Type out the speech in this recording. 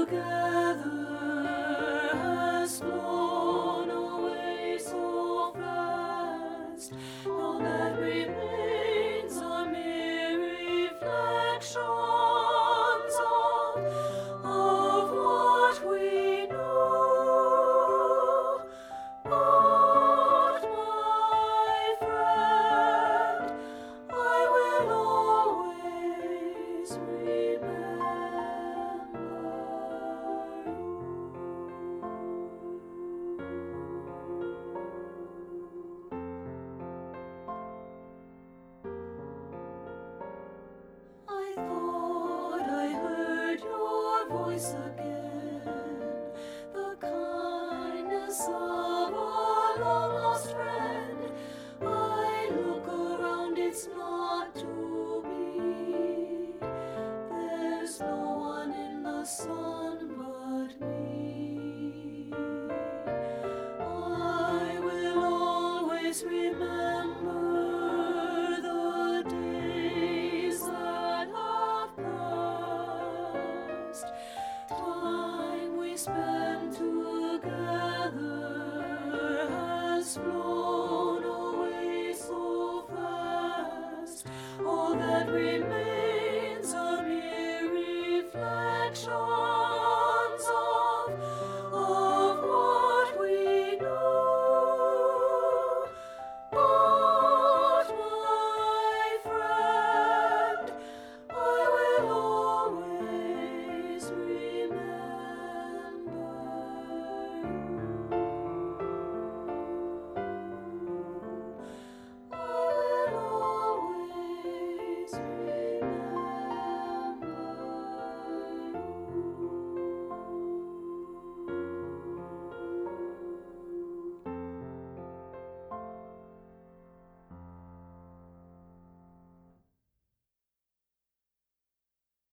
has flown away so fast. All that remains are mere reflections of what we know. But my friend, I will always remember you. I thought I heard your voice again, the kindness of a long lost friend. I look around, it's not to be. There's no one in the sun but me. I will always remember the days that have passed, time we spent together.